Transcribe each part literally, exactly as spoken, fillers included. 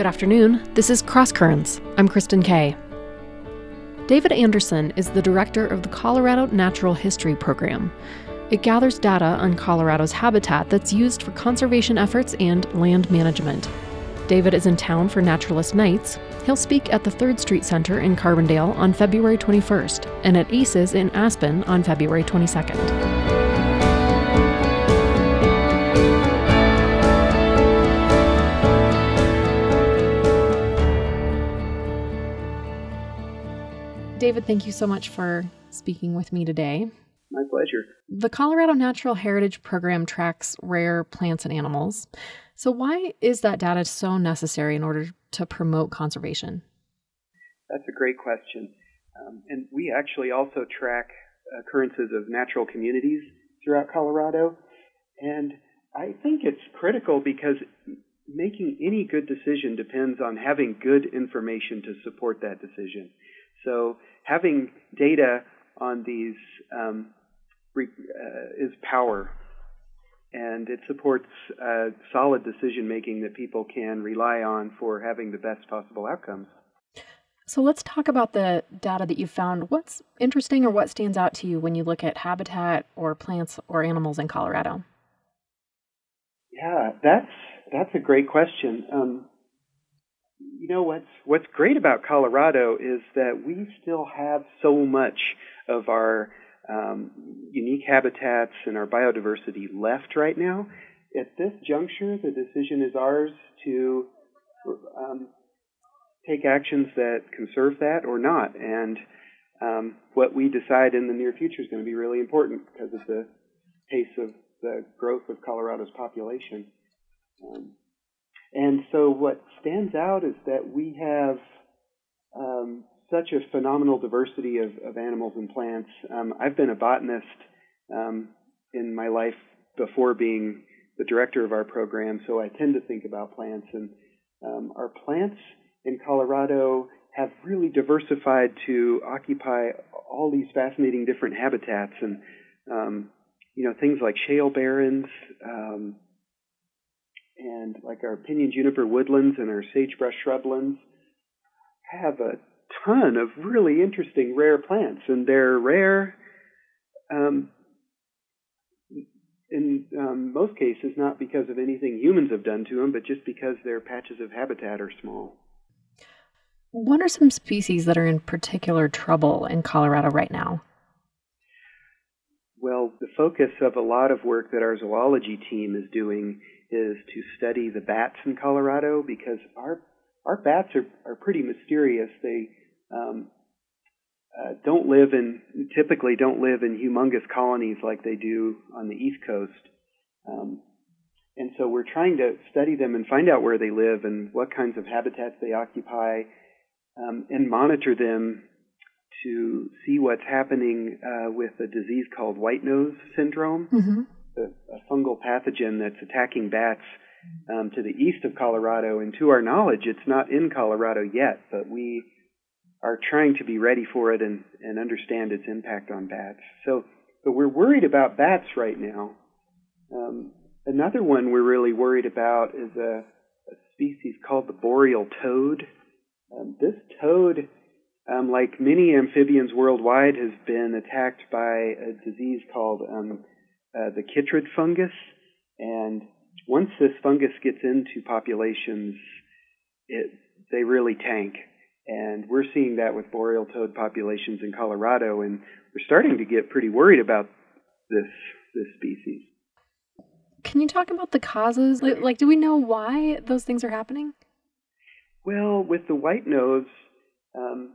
Good afternoon. This is Cross Currents. I'm Kristen Kay. David Anderson is the director of the Colorado Natural History Program. It gathers data on Colorado's habitat that's used for conservation efforts and land management. David is in town for Naturalist Nights. He'll speak at the Third Street Center in Carbondale on February twenty-first and at ACES in Aspen on February twenty-second. David, thank you so much for speaking with me today. My pleasure. The Colorado Natural Heritage Program tracks rare plants and animals. So why is that data so necessary in order to promote conservation? That's a great question. Um, and we actually also track occurrences of natural communities throughout Colorado. And I think it's critical because making any good decision depends on having good information to support that decision. So having data on these um, re- uh, is power, and it supports uh, solid decision-making that people can rely on for having the best possible outcomes. So let's talk about the data that you found. What's interesting or what stands out to you when you look at habitat or plants or animals in Colorado? Yeah, that's that's a great question. Um, You know, what's what's great about Colorado is that we still have so much of our um, unique habitats and our biodiversity left right now. At this juncture, the decision is ours to um, take actions that conserve that or not. And um, what we decide in the near future is going to be really important because of the pace of the growth of Colorado's population. Um, And so what stands out is that we have um, such a phenomenal diversity of, of animals and plants. Um, I've been a botanist um, in my life before being the director of our program, so I tend to think about plants. And um, our plants in Colorado have really diversified to occupy all these fascinating different habitats. And, um, you know, things like shale barrens, um, and like our pinyon juniper woodlands and our sagebrush shrublands have a ton of really interesting rare plants, and they're rare um, in um, most cases not because of anything humans have done to them, but just because their patches of habitat are small. What are some species that are in particular trouble in Colorado right now? Well, the focus of a lot of work that our zoology team is doing is to study the bats in Colorado, because our our bats are, are pretty mysterious. They um, uh, don't live in typically don't live in humongous colonies like they do on the East Coast, um, and so we're trying to study them and find out where they live and what kinds of habitats they occupy, um, and monitor them to see what's happening uh, with a disease called white nose syndrome. Mm-hmm. A, a fungal pathogen that's attacking bats um, to the east of Colorado. And to our knowledge, it's not in Colorado yet, but we are trying to be ready for it and, and understand its impact on bats. So, but we're worried about bats right now. Um, another one we're really worried about is a, a species called the boreal toad. Um, this toad, um, like many amphibians worldwide, has been attacked by a disease called um, Uh, the chytrid fungus, and once this fungus gets into populations, it they really tank. And we're seeing that with boreal toad populations in Colorado, and we're starting to get pretty worried about this this species. Can you talk about the causes? Like, like, do we know why those things are happening? Well, with the white nose, um,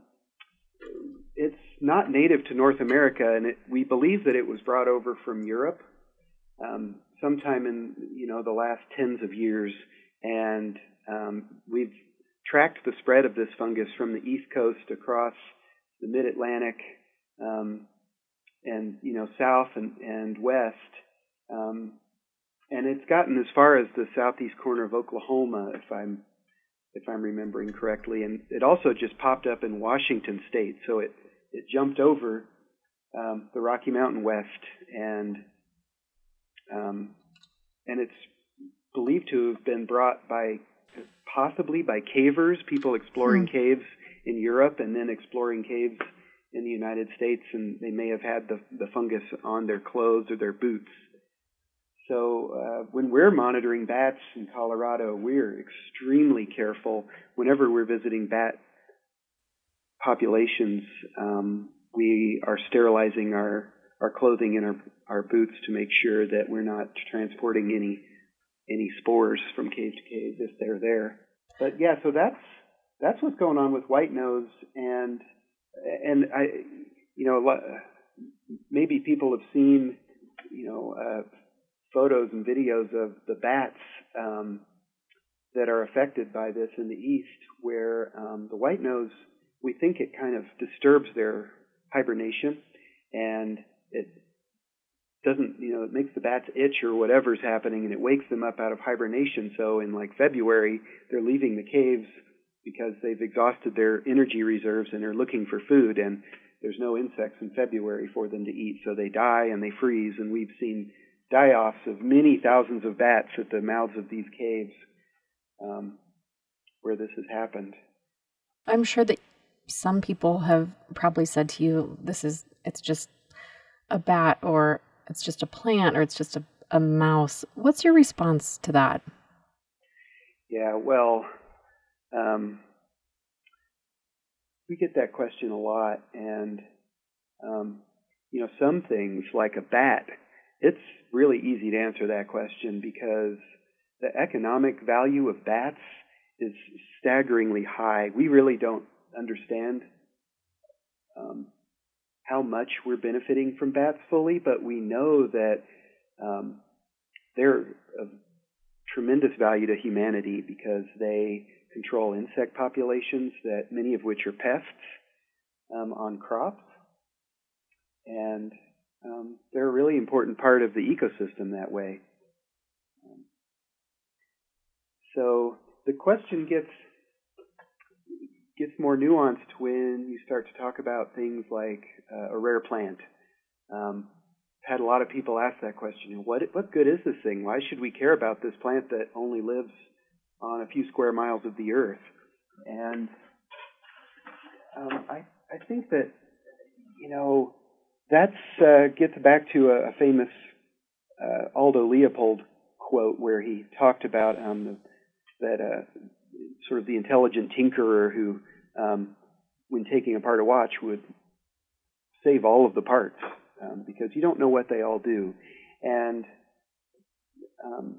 it's not native to North America, and it, we believe that it was brought over from Europe um, sometime in you know the last tens of years, and um, we've tracked the spread of this fungus from the East Coast across the Mid-Atlantic um, and you know south and, and west, um, and it's gotten as far as the southeast corner of Oklahoma, if I'm if I'm remembering correctly, and it also just popped up in Washington State, so it It jumped over um, the Rocky Mountain West, and um, and it's believed to have been brought by possibly by cavers, people exploring Hmm. caves in Europe and then exploring caves in the United States, and they may have had the, the fungus on their clothes or their boots. So uh, when we're monitoring bats in Colorado, we're extremely careful. Whenever we're visiting bat populations, um, we are sterilizing our, our clothing and our, our boots to make sure that we're not transporting any any spores from cave to cave if they're there. But yeah, so that's that's what's going on with white nose, and and I, you know, maybe people have seen, you know, uh, photos and videos of the bats um, that are affected by this in the east, where um, the white nose, we think it kind of disturbs their hibernation, and it doesn't, you know, it makes the bats itch or whatever's happening, and it wakes them up out of hibernation. So in like February, they're leaving the caves because they've exhausted their energy reserves and they're looking for food, and there's no insects in February for them to eat, so they die and they freeze, and we've seen die-offs of many thousands of bats at the mouths of these caves um, where this has happened. I'm sure that some people have probably said to you, this is, it's just a bat, or it's just a plant, or it's just a, a mouse. What's your response to that? Yeah, well, um, we get that question a lot, and, um, you know, some things like a bat, it's really easy to answer that question because the economic value of bats is staggeringly high. We really don't understand um, how much we're benefiting from bats fully, but we know that um, they're of tremendous value to humanity because they control insect populations, that many of which are pests um, on crops, and um, they're a really important part of the ecosystem that way. Um, so the question gets gets more nuanced when you start to talk about things like uh, a rare plant. Um, had a lot of people ask that question. What what good is this thing? Why should we care about this plant that only lives on a few square miles of the earth? And um, I I think that, you know, that uh, gets back to a, a famous uh, Aldo Leopold quote where he talked about um, the, that uh, sort of the intelligent tinkerer who, um, when taking apart a watch, would save all of the parts um, because you don't know what they all do. And, um,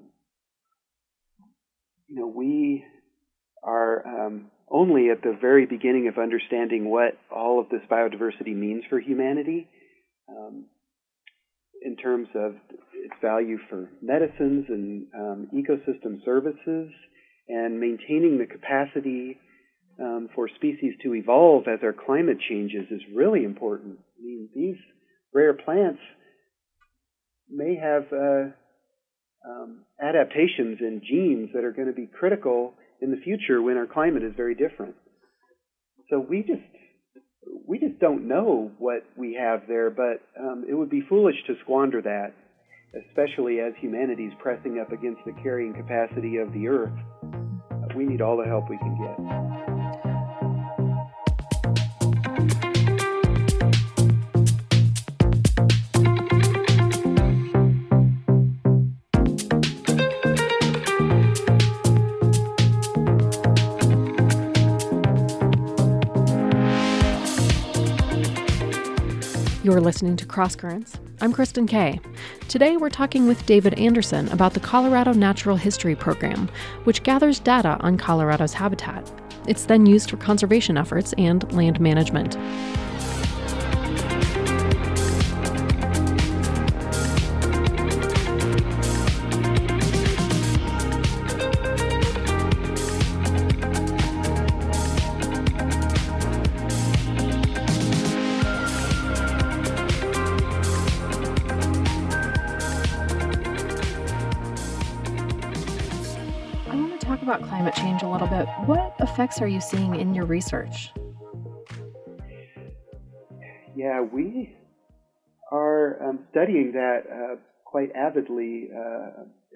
you know, we are um, only at the very beginning of understanding what all of this biodiversity means for humanity um, in terms of its value for medicines and um, ecosystem services, and maintaining the capacity um, for species to evolve as our climate changes is really important. I mean, these rare plants may have uh, um, adaptations and genes that are going to be critical in the future when our climate is very different. So we just we just don't know what we have there, but um, it would be foolish to squander that, especially as humanity is pressing up against the carrying capacity of the Earth. We need all the help we can get. You're listening to Cross Currents. I'm Kristen Kay. Today we're talking with David Anderson about the Colorado Natural History Program, which gathers data on Colorado's habitat. It's then used for conservation efforts and land management. About climate change a little bit. What effects are you seeing in your research? Yeah, we are um, studying that uh, quite avidly uh, at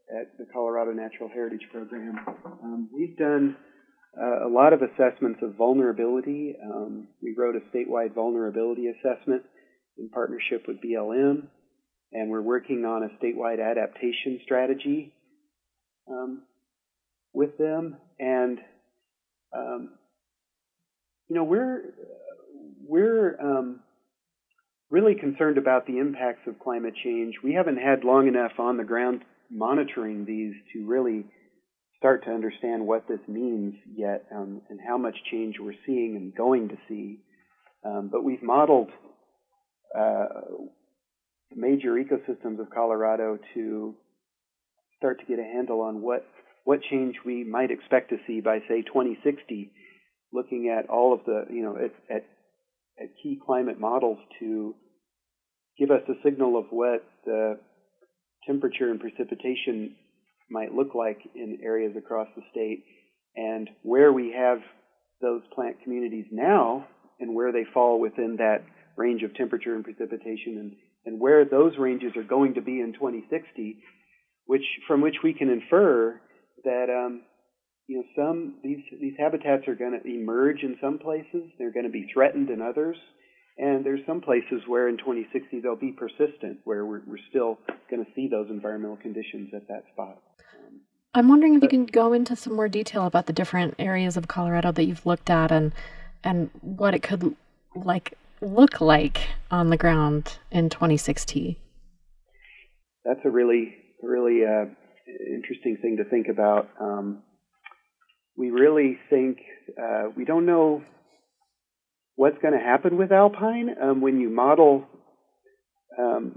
at the Colorado Natural Heritage Program. Um, we've done uh, a lot of assessments of vulnerability. Um, we wrote a statewide vulnerability assessment in partnership with B L M, and we're working on a statewide adaptation strategy um, with them. And um, you know, we're we're um, really concerned about the impacts of climate change. We haven't had long enough on the ground monitoring these to really start to understand what this means yet, um, and how much change we're seeing and going to see. Um, but we've modeled uh, major ecosystems of Colorado to start to get a handle on what, what change we might expect to see by, say, twenty sixty, looking at all of the, you know, at, at, at key climate models to give us a signal of what the temperature and precipitation might look like in areas across the state, and where we have those plant communities now and where they fall within that range of temperature and precipitation, and, and where those ranges are going to be in twenty sixty, which from which we can infer that um, you know some these these habitats are going to emerge in some places, they're going to be threatened in others. And there's some places where in twenty sixty they'll be persistent, where we're, we're still going to see those environmental conditions at that spot. Um, I'm wondering if but, you can go into some more detail about the different areas of Colorado that you've looked at, and and what it could like look like on the ground in twenty sixty. That's a really, really uh, interesting thing to think about. Um, we really think uh, we don't know what's going to happen with alpine. Um, when you model um,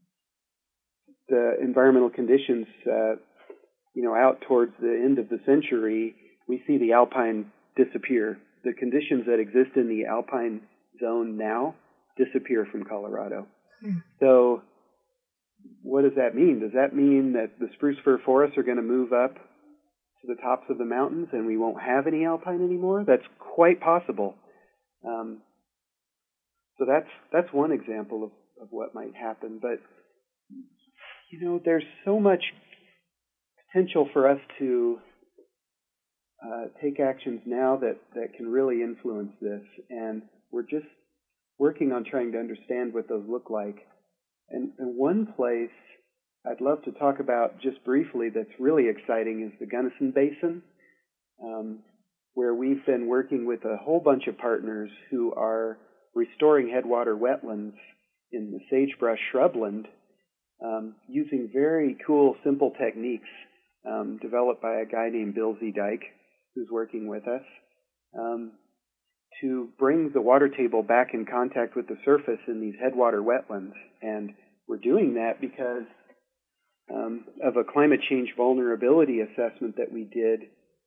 the environmental conditions, uh, you know, out towards the end of the century, we see the alpine disappear. The conditions that exist in the alpine zone now disappear from Colorado. Hmm. So what does that mean? Does that mean that the spruce fir forests are going to move up to the tops of the mountains and we won't have any alpine anymore? That's quite possible. Um, so that's that's one example of, of what might happen. But, you know, there's so much potential for us to uh, take actions now that, that can really influence this. And we're just working on trying to understand what those look like. And, and one place I'd love to talk about just briefly that's really exciting is the Gunnison Basin. Um, where we've been working with a whole bunch of partners who are restoring headwater wetlands in the sagebrush shrubland um, using very cool, simple techniques um, developed by a guy named Bill Z. Dyke, who's working with us, um, to bring the water table back in contact with the surface in these headwater wetlands. And we're doing that because um, of a climate change vulnerability assessment that we did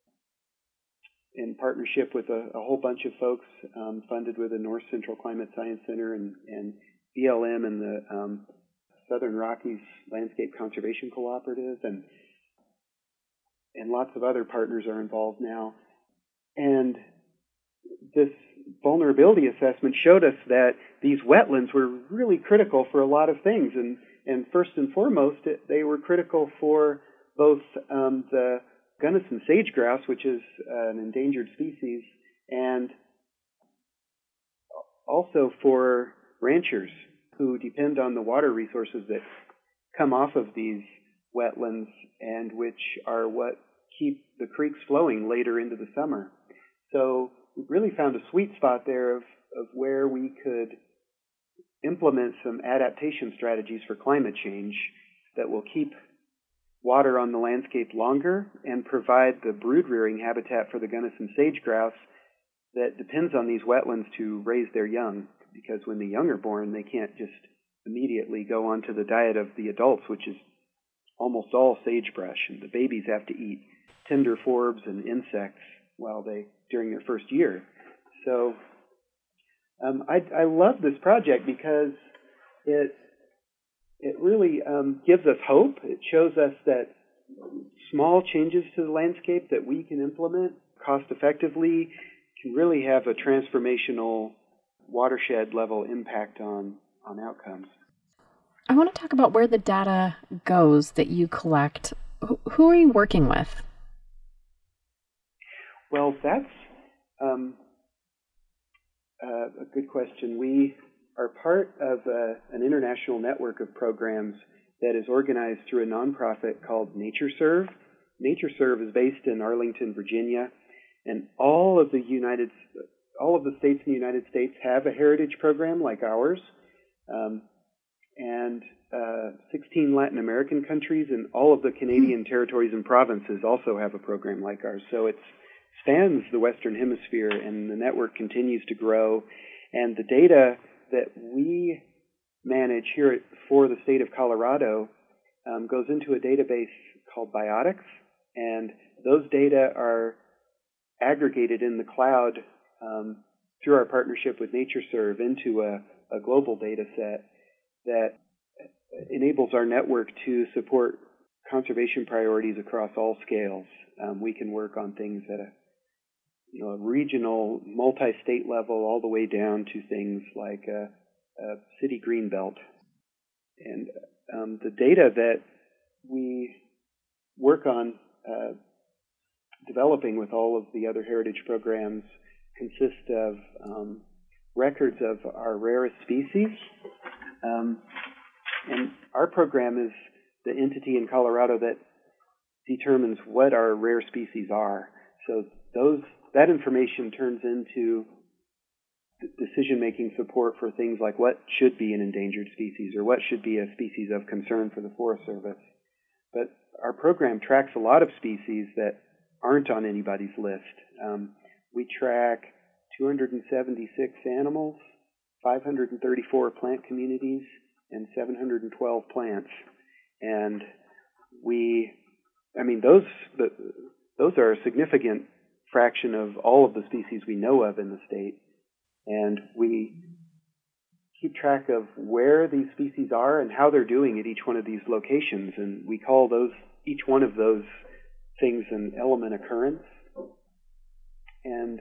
in partnership with a, a whole bunch of folks, um, funded with the North Central Climate Science Center and, and B L M and the um, Southern Rockies Landscape Conservation Cooperative, and and lots of other partners are involved now. And this vulnerability assessment showed us that these wetlands were really critical for a lot of things, and and first and foremost, it, they were critical for both um, the Gunnison sage-grouse, which is uh, an endangered species, and also for ranchers who depend on the water resources that come off of these wetlands and which are what keep the creeks flowing later into the summer. So we really found a sweet spot there of, of where we could implement some adaptation strategies for climate change that will keep water on the landscape longer and provide the brood-rearing habitat for the Gunnison sage-grouse that depends on these wetlands to raise their young, because when the young are born, they can't just immediately go onto the diet of the adults, which is almost all sagebrush, and the babies have to eat tender forbs and insects while they during their first year. So um, I, I love this project because it It really um, gives us hope. It shows us that small changes to the landscape that we can implement cost effectively can really have a transformational watershed level impact on, on outcomes. I want to talk about where the data goes that you collect. who are you working with? Well, that's um, uh, a good question. We are part of uh, an international network of programs that is organized through a nonprofit called NatureServe. NatureServe is based in Arlington, Virginia, and all of the United, all of the states in the United States have a heritage program like ours, um, and uh, sixteen Latin American countries and all of the Canadian territories and provinces also have a program like ours. So it spans the Western Hemisphere, and the network continues to grow. And the data that we manage here for the state of Colorado um, goes into a database called Biotics, and those data are aggregated in the cloud um, through our partnership with NatureServe into a, a global data set that enables our network to support conservation priorities across all scales. Um, we can work on things at a you know, a regional, multi-state level, all the way down to things like a, a city green belt. And um, the data that we work on uh, developing with all of the other heritage programs consist of um, records of our rarest species. Um, and our program is the entity in Colorado that determines what our rare species are. So those that information turns into decision-making support for things like what should be an endangered species or what should be a species of concern for the Forest Service. But our program tracks a lot of species that aren't on anybody's list. Um, we track two hundred seventy-six animals, five hundred thirty-four plant communities, and seven hundred twelve plants. And we, I mean, those the, those are a significant fraction of all of the species we know of in the state. And we keep track of where these species are and how they're doing at each one of these locations. And we call those each one of those things an element occurrence. And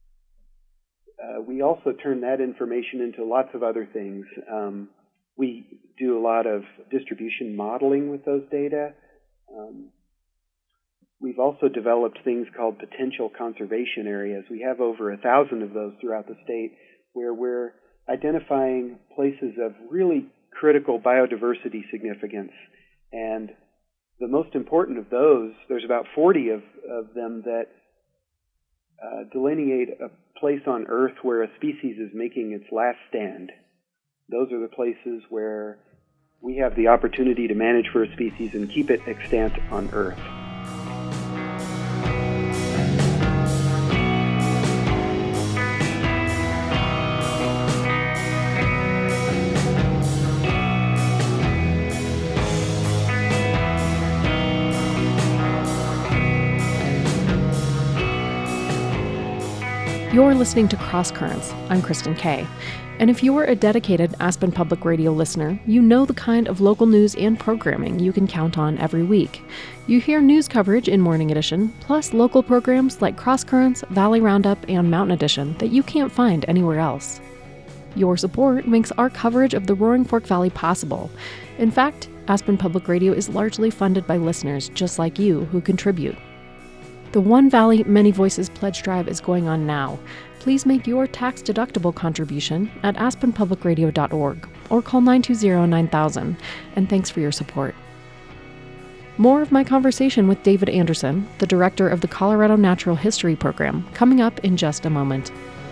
uh, we also turn that information into lots of other things. Um, we do a lot of distribution modeling with those data. Um, We've also developed things called potential conservation areas. We have over a thousand of those throughout the state where we're identifying places of really critical biodiversity significance. And the most important of those, there's about forty of, of them that uh, delineate a place on Earth where a species is making its last stand. Those are the places where we have the opportunity to manage for a species and keep it extant on Earth. You're listening to Cross Currents. I'm Kristen Kay. And if you are a dedicated Aspen Public Radio listener, you know the kind of local news and programming you can count on every week. You hear news coverage in Morning Edition, plus local programs like Cross Currents, Valley Roundup, and Mountain Edition that you can't find anywhere else. Your support makes our coverage of the Roaring Fork Valley possible. In fact, Aspen Public Radio is largely funded by listeners just like you who contribute. The One Valley, Many Voices Pledge Drive is going on now. Please make your tax-deductible contribution at aspen public radio dot org or call nine two zero, nine thousand, and thanks for your support. More of my conversation with David Anderson, the director of the Colorado Natural History Program, coming up in just a moment.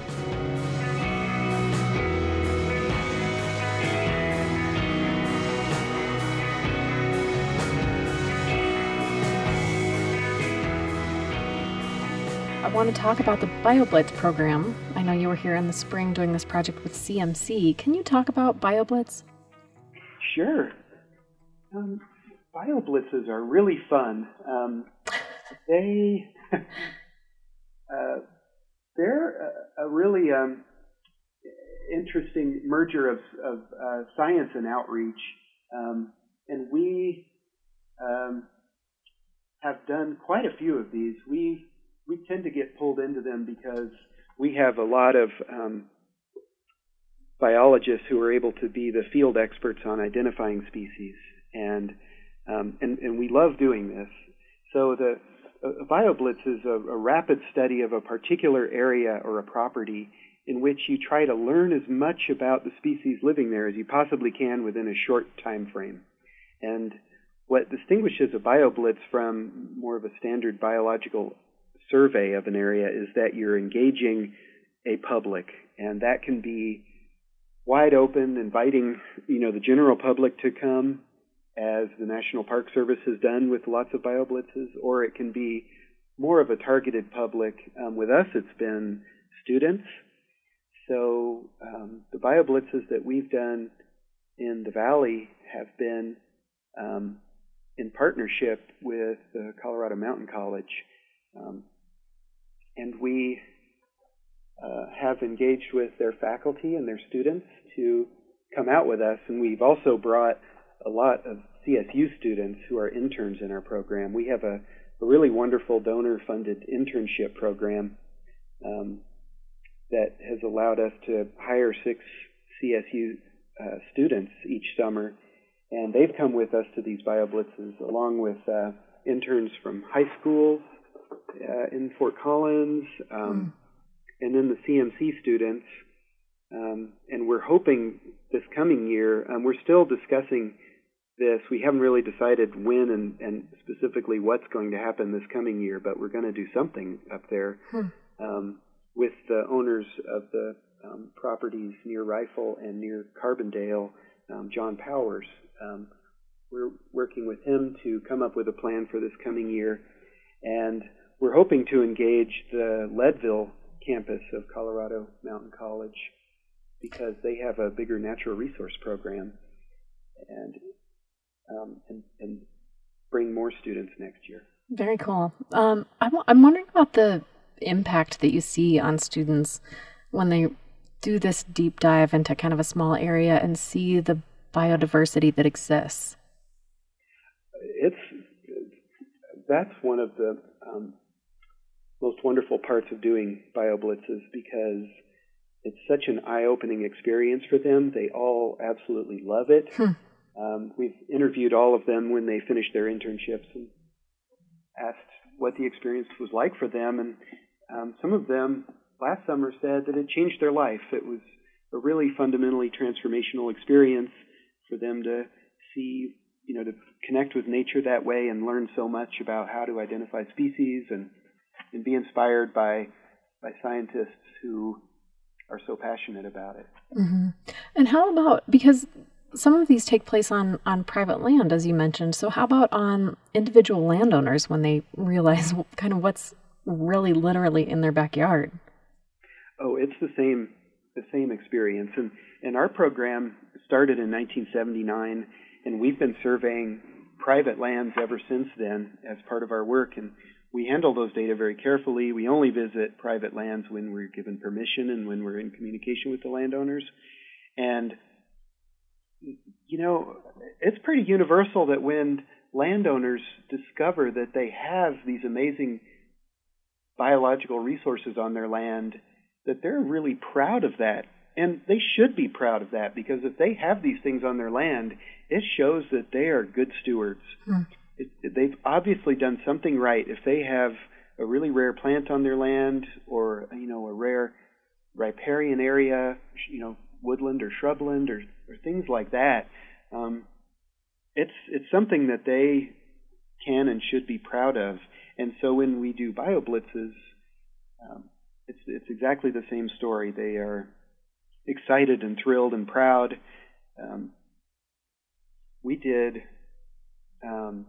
I want to talk about the BioBlitz program. I know you were here in the spring doing this project with C M C. Can you talk about BioBlitz? Sure. Um, BioBlitzes are really fun. Um, they, uh, they're a, a really um, interesting merger of, of uh, science and outreach. Um, and we um, have done quite a few of these. We We tend to get pulled into them because we have a lot of um, biologists who are able to be the field experts on identifying species. And um, um, and, and we love doing this. So the a BioBlitz is a, a rapid study of a particular area or a property in which you try to learn as much about the species living there as you possibly can within a short time frame. And what distinguishes a BioBlitz from more of a standard biological survey of an area is that you're engaging a public, and that can be wide open, inviting, you know, the general public to come, as the National Park Service has done with lots of BioBlitzes, or it can be more of a targeted public. Um, with us, it's been students. So um, the BioBlitzes that we've done in the Valley have been um, in partnership with the Colorado Mountain College. Um, and we uh, have engaged with their faculty and their students to come out with us, and we've also brought a lot of C S U students who are interns in our program. We have a, a really wonderful donor-funded internship program um, that has allowed us to hire six C S U uh, students each summer, and they've come with us to these BioBlitzes along with uh, interns from high schools uh, in Fort Collins, um, mm. and then the C M C students. Um, and we're hoping this coming year, um, we're still discussing this. We haven't really decided when and, and specifically what's going to happen this coming year, but we're going to do something up there hmm. um, with the owners of the um, properties near Rifle and near Carbondale, um, John Powers. Um, we're working with him to come up with a plan for this coming year, and we're hoping to engage the Leadville campus of Colorado Mountain College because they have a bigger natural resource program, and Um, and, and bring more students next year. Very cool. Um, I'm, I'm wondering about the impact that you see on students when they do this deep dive into kind of a small area and see the biodiversity that exists. It's that's one of the um, most wonderful parts of doing BioBlitzes because it's such an eye-opening experience for them. They all absolutely love it. Hmm. Um, we've interviewed all of them when they finished their internships and asked what the experience was like for them. And um, some of them last summer said that it changed their life. It was a really fundamentally transformational experience for them to see, you know, to connect with nature that way and learn so much about how to identify species and, and be inspired by by scientists who are so passionate about it. Mm-hmm. And how about, because some of these take place on, on private land, as you mentioned. So how about on individual landowners when they realize kind of what's really literally in their backyard? Oh, it's the same the same experience. And, and our program started in nineteen seventy-nine, and we've been surveying private lands ever since then as part of our work. And we handle those data very carefully. We only visit private lands when we're given permission and when we're in communication with the landowners. And you know, it's pretty universal that when landowners discover that they have these amazing biological resources on their land, that they're really proud of that. And they should be proud of that because if they have these things on their land, it shows that they are good stewards. Hmm. It, they've obviously done something right. If they have a really rare plant on their land or, you know, a rare riparian area, you know, woodland or shrubland or, or things like that, um, it's it's something that they can and should be proud of. And so when we do BioBlitzes, um, it's it's exactly the same story. They are excited and thrilled and proud. Um, we did um,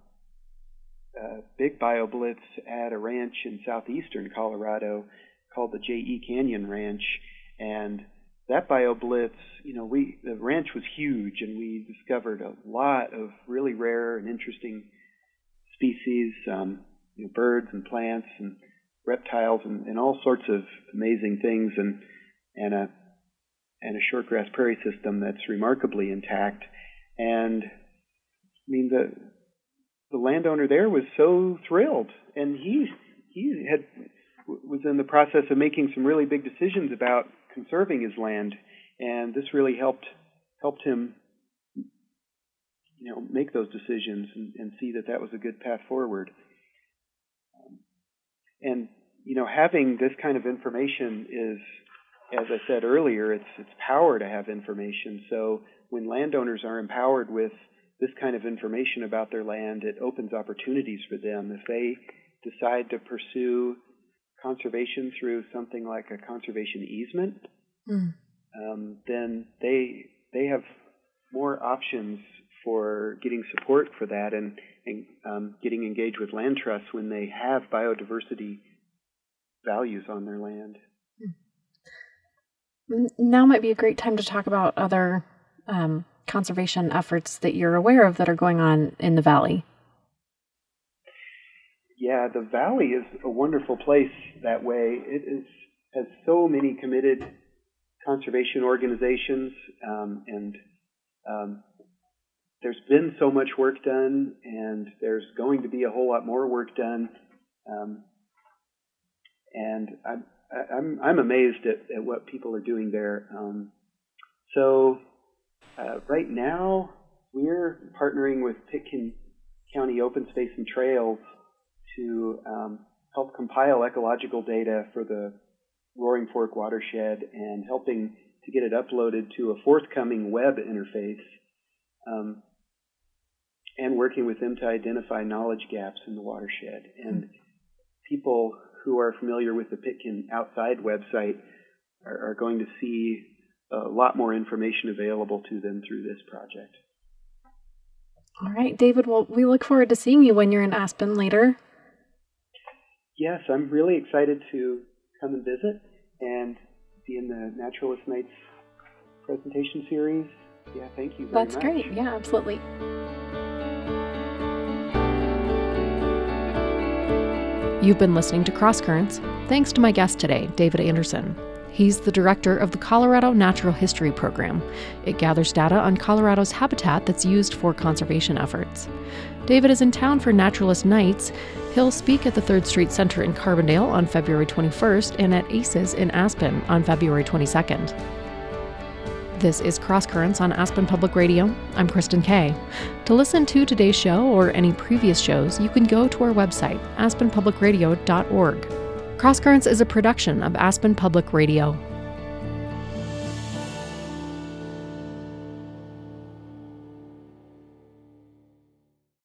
a big BioBlitz at a ranch in southeastern Colorado called the J E Canyon Ranch, and that BioBlitz, you know, we the ranch was huge, and we discovered a lot of really rare and interesting species, um, you know, birds and plants and reptiles and, and all sorts of amazing things, and and a and a shortgrass prairie system that's remarkably intact. And I mean, the the landowner there was so thrilled, and he he had was in the process of making some really big decisions about conserving his land, and this really helped helped him, you you know, make those decisions and, and see that that was a good path forward. Um, and you know, having this kind of information is, as I said earlier, it's it's power to have information. So when landowners are empowered with this kind of information about their land, it opens opportunities for them. If they decide to pursue conservation through something like a conservation easement, mm. um, then they they have more options for getting support for that and, and um, getting engaged with land trusts when they have biodiversity values on their land. Now might be a great time to talk about other um, conservation efforts that you're aware of that are going on in the Valley. Yeah, the Valley is a wonderful place that way. It is, has so many committed conservation organizations, um, and um, there's been so much work done, and there's going to be a whole lot more work done. Um, and I'm, I'm, I'm amazed at, at what people are doing there. Um, so uh, right now, we're partnering with Pitkin County Open Space and Trails to um, help compile ecological data for the Roaring Fork watershed and helping to get it uploaded to a forthcoming web interface, um, and working with them to identify knowledge gaps in the watershed. And people who are familiar with the Pitkin Outside website are, are going to see a lot more information available to them through this project. All right, David, well, we look forward to seeing you when you're in Aspen later. Yes, I'm really excited to come and visit and be in the Naturalist Nights presentation series. Yeah, thank you very That's much. That's great. Yeah, absolutely. You've been listening to Cross Currents. Thanks to my guest today, David Anderson. He's the director of the Colorado Natural History Program. It gathers data on Colorado's habitat that's used for conservation efforts. David is in town for Naturalist Nights. He'll speak at the Third Street Center in Carbondale on February twenty-first and at ACES in Aspen on February twenty-second. This is Cross Currents on Aspen Public Radio. I'm Kristen Kay. To listen to today's show or any previous shows, you can go to our website, aspen public radio dot org. Cross Currents is a production of Aspen Public Radio.